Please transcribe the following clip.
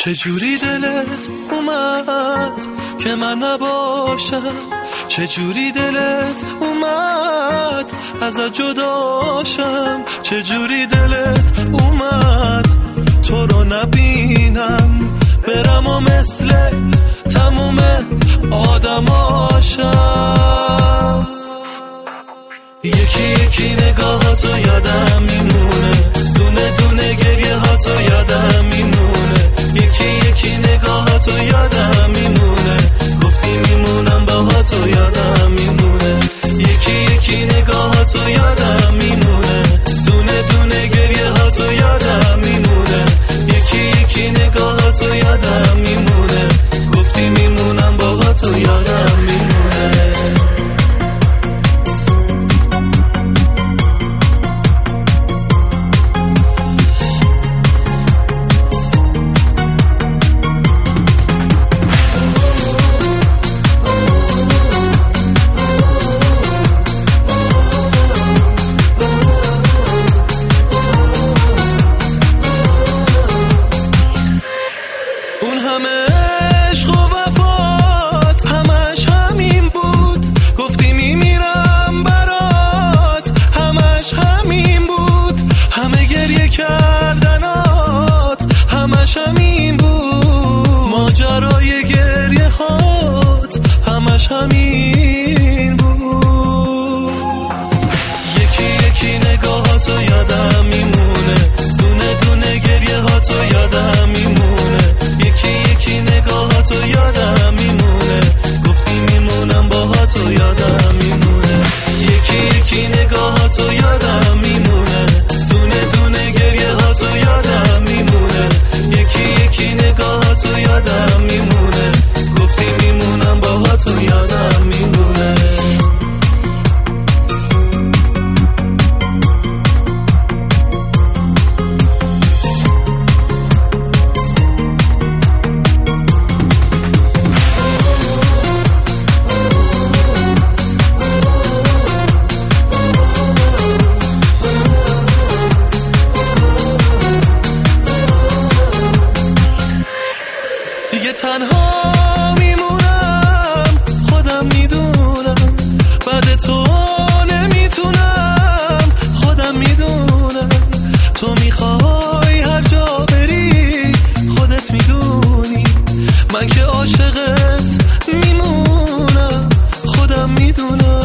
چجوری دلت اومد که من نباشم، چجوری دلت اومد ازت جداشم، چجوری دلت اومد تو رو نبینم برم و مثل تموم آدماشم. یکی یکی نگاهاتو یادم میمونه، دونه دونه گریه هاتو یادم میمونه، یکی یکی نگاهاتو یادم میمونه، گفتی میمونم باهاتو یادم میمونه، یکی یکی نگاهاتو یادم میمونه، دونه دونه گریه هاتو یادم میمونه، یکی یکی نگاهاتو یادم میمونه، گفتی میمونم باهاتو یادم میمونه. همین بود ماجرای گریه هات، همش همین بود. یکی یکی نگاهاتو یادم میمونه، دونه دونه گریه هاتو یادم میمونه، یکی یکی نگاهاتو یادم میمونه، گفتی میمونم باهاتو یادم میمونه، یکی یکی نگاهاتو یادم میمونه، دونه دونه گریه هاتو یادم میمونه، یکی یکی نگاهاتو یادم میمونه، گفتی میمونم باهاتو یادم میمونه. دیگه تنها میمونم، خودم میدونم، بعد تو نمیتونم، خودم میدونم، تو میخوای هر جا بری خودت میدونی، من که عاشقت میمونم، خودم میدونم.